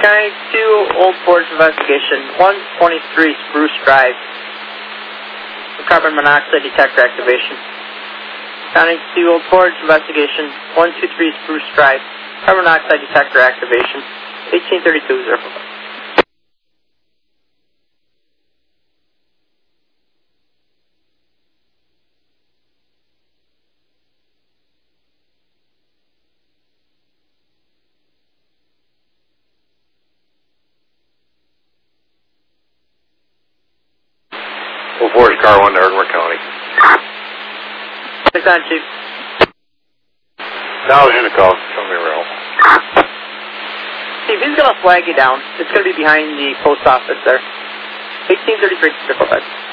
County 2, Old Forge investigation, 123 Spruce Drive. Carbon monoxide detector activation. County 2, Old Forge investigation, 123 Spruce Drive. Carbon monoxide detector activation, 1832-05. Old Forge, car 1 to Ardmore County. 6 on, Chief. Now in the call. Show me around. Chief, he's going to flag you down. It's going to be behind the post office there. 1833, 05.